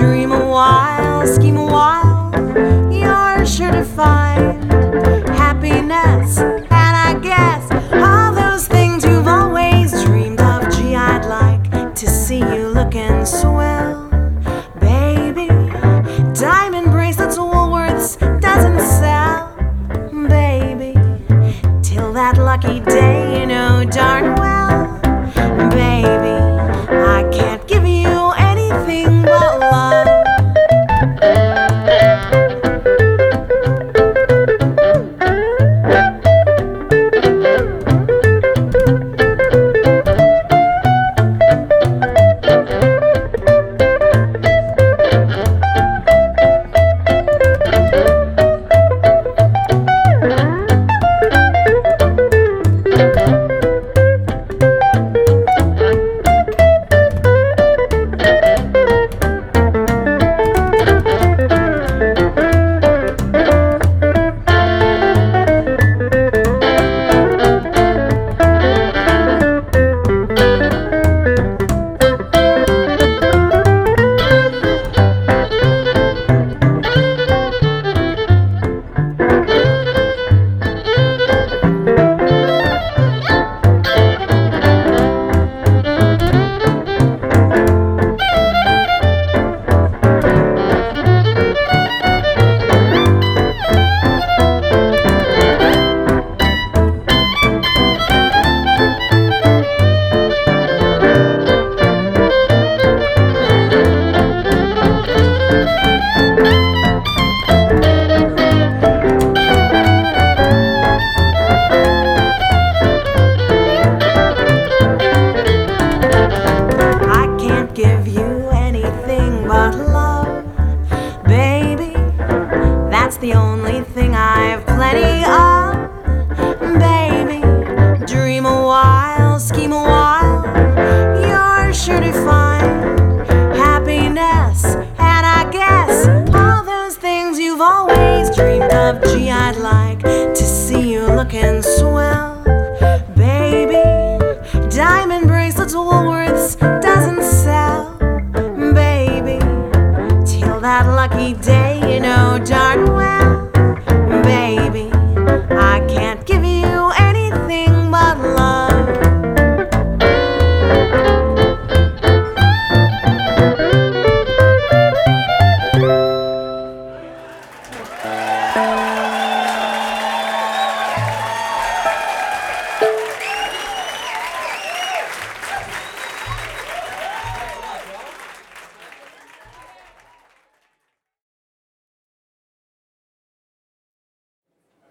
dream a while, scheme a while, you're sure to find happiness. And I guess all those things you've always dreamed of. Gee, I'd like to see you looking swell, baby. Diamond bracelets Woolworths doesn't sell, baby. Till that lucky day, you know darn well, baby, I can't give you anything but love. The only thing I've plenty of, baby. Dream a while, scheme a while, you're sure to find happiness. And I guess all those things you've always dreamed of. Gee, I'd like to see you looking swell, baby. Diamond bracelets Woolworths doesn't sell, baby. Till that lucky day,